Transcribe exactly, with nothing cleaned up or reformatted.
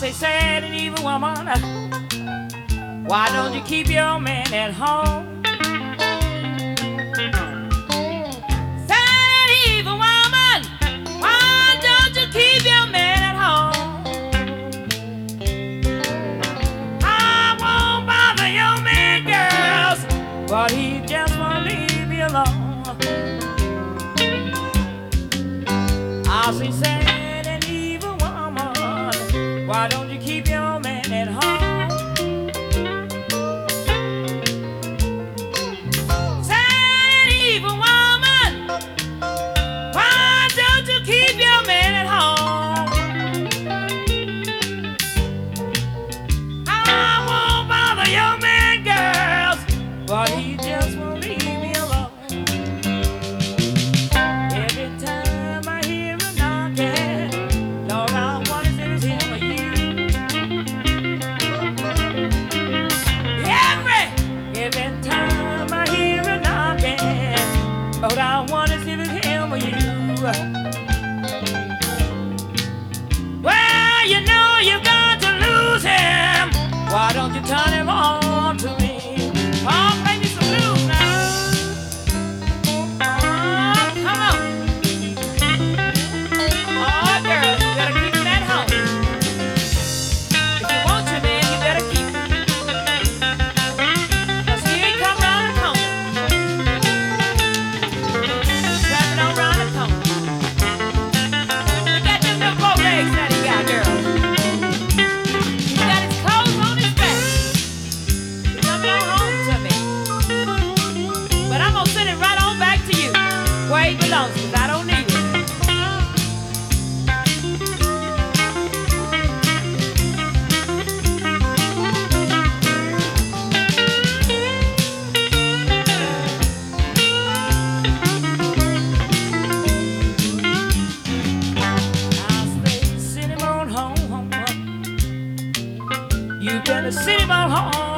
Awfully sad and evil woman, why don't you keep your man at home? Sad and evil woman, why don't you keep your man at home? I won't bother your man, girls, but he just won't leave you alone. I'll say sad and evil woman, why don't you keep your man at home? But he just won't leave me alone. Every time I hear him knocking, Lord, I wonder if it's him or you. Every, every time I hear him knocking, Lord, I wonder if it's him or you. Well, you know you've got to lose him. Why don't you turn him on to me? Oh, play me some blues now. Oh, come on. Oh, girl, you better keep him at home. If you want to, man, you better keep him. 'Cause he ain't come round the corner. Trapping on round the corner. Look at them little four legs that he got, girl. He got his clothes on his back. He's coming on home. But I'm gonna send it right on back to you, where he belongs, because I don't need it. I'll stay, send him on home. You better send him on home.